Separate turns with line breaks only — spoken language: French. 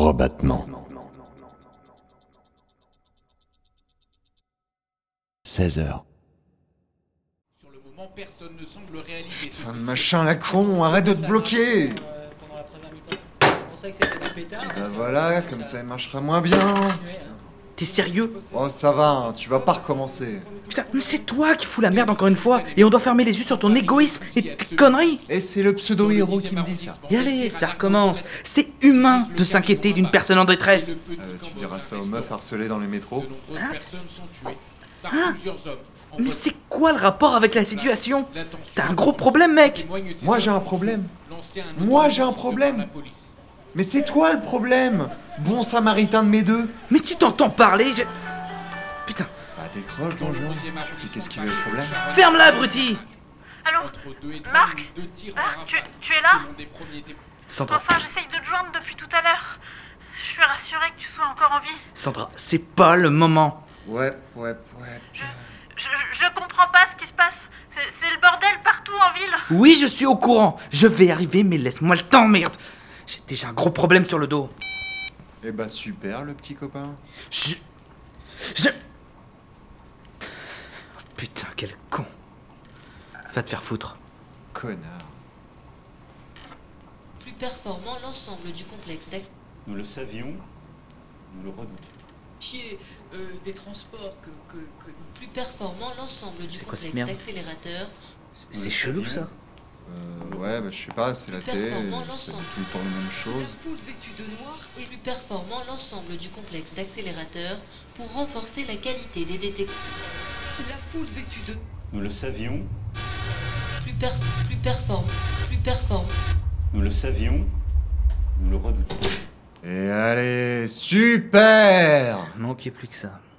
Rebattement. 16h.
Sur le moment, personne ne semble réaliser ce
Putain de machin la con, arrête de te bloquer.
Pendant la première mi-temps. C'est pour ça que c'était des pétards.
Bah voilà, comme ça elle marchera moins bien.
T'es sérieux?
Oh ça va, hein, tu vas pas recommencer.
Putain, mais c'est toi qui fous la merde encore une fois. Et on doit fermer les yeux sur ton égoïsme et tes conneries.
Et c'est le pseudo-héros qui me dit ça.
Et allez, ça recommence. C'est humain de s'inquiéter d'une personne en détresse.
Tu diras ça aux meufs harcelées dans les métros.
De nombreuses personnes sont tuées par plusieurs hommes.
Mais c'est quoi le rapport avec la situation? T'as un gros problème, mec.
Moi j'ai un problème. Moi j'ai un problème. Mais c'est toi le problème. Bon samaritain de mes deux.
Mais tu t'entends parler, Putain,
Bah décroche bonjour. Tu fais qu'esquiver le problème.
ferme-la, abruti.
Allô Marc tu es là
Sandra,
Enfin, j'essaye de te joindre depuis tout à l'heure. Je suis rassurée que tu sois encore en vie.
Sandra, c'est pas le moment.
Ouais.
Je comprends pas ce qui se passe. C'est le bordel partout en ville.
Oui, je suis au courant. Je vais arriver, mais laisse-moi le temps, merde. J'ai déjà un gros problème sur le dos.
Eh bah super le petit copain.
Je... Putain, quel con. Va te faire foutre.
Connard.
Plus performant l'ensemble du complexe d'accès.
Nous le savions, nous le redoutions.
Des transports que
Plus performant l'ensemble du
C'est quoi cette
complexe
merde
d'accélérateur.
C'est chelou, ça.
Ouais bah je sais pas, c'est la télé,
Performant
c'est
l'ensemble.
tout le temps les mêmes choses.
Foule vêtue de noir et plus performant l'ensemble du complexe d'accélérateur pour renforcer la qualité des détections.
La foule vêtue de...
Nous le savions,
Plus performant.
nous le savions, nous le redoutions.
Et allez, super.
Manquait plus que ça.